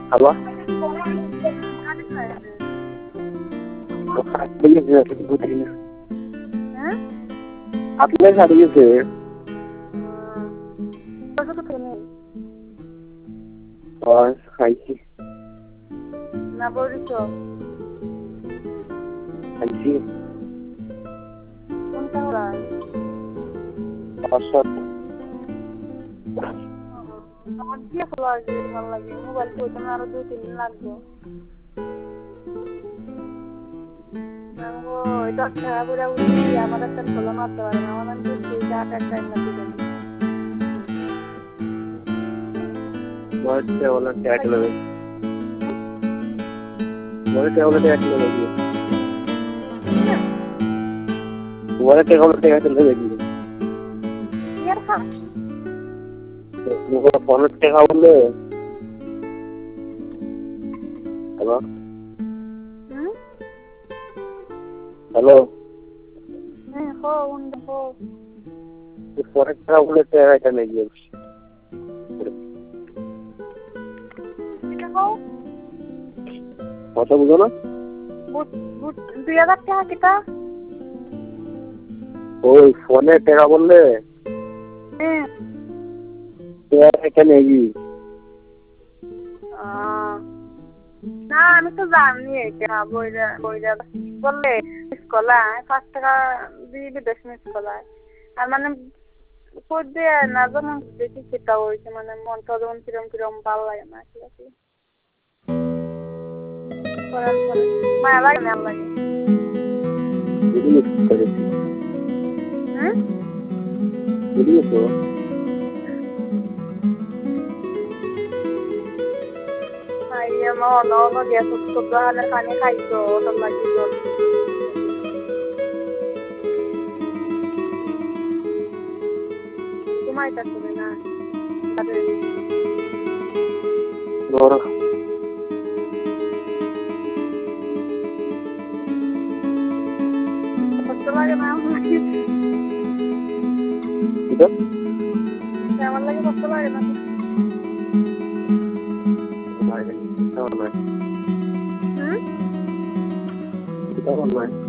Halo? Atlet hari itu. Oh, haji. Na Boriso. Haji. Koনটা হয়? Asad. আমার দিয়ে খোলা আছে ভালো লাগে মোবাইল তো ওটা আরো 2-3 দিন লাগবে ও এটা খারাপ করে উঠি আমার একটা খোলা মারতে পারে না আমার তো সেই ডাটা টাইম লাগবে বলতে ওলা ট্যাগ লাগে বলতে ওলা ট্যাগ লাগে বলতে ওলা ট্যাগ লাগে ইয়ার খা నువ్వు ఫోన్ టెక్ అవుతుంది హలో హలో హో ఉండు హో ఫోన్ టెక్ అవుతుంది టెక్ নেই কথা বুঝো না বুট 2000 টাকা কিটা ওই ফোনে টাকা বললে এখানে না আমি তো জানি এটা বইরা বললে স্কলার 5 টাকা দিয়ে 10 মিনিট স্কলার আর মানে কই দিয়ে না জানো দেখি সেটা হইছে মানে মনটা যখন কিরম ভালো লাগে না ঠিক আছে করার পরে মায়া লাগে না লাগে no dia sudah kane kaito otak lagi dot kumai ta na ade dora kotla lagi na itu sama lagi kotla lagi na Kita online.